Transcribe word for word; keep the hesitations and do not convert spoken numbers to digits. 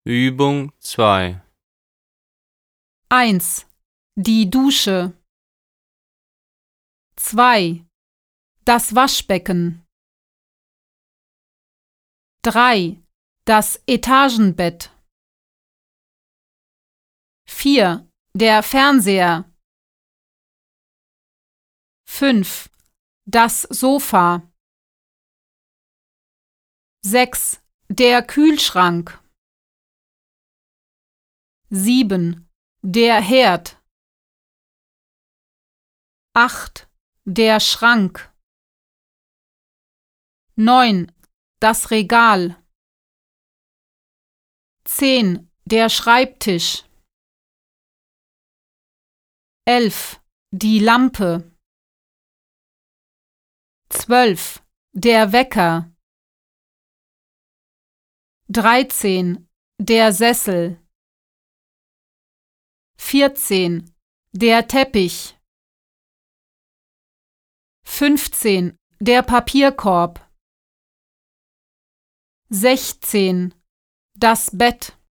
Übung zwei. eins. Die Dusche. zwei. Das Waschbecken. drei. Das Etagenbett. vier. Der Fernseher. fünf. Das Sofa. sechs. Der Kühlschrank. sieben. Der Herd. acht. Der Schrank. neun. Das Regal. zehn. Der Schreibtisch. elf. Die Lampe. zwölf. Der Wecker. dreizehn. Der Sessel. vierzehn. Der Teppich. fünfzehn. Der Papierkorb. sechzehn. Das Bett.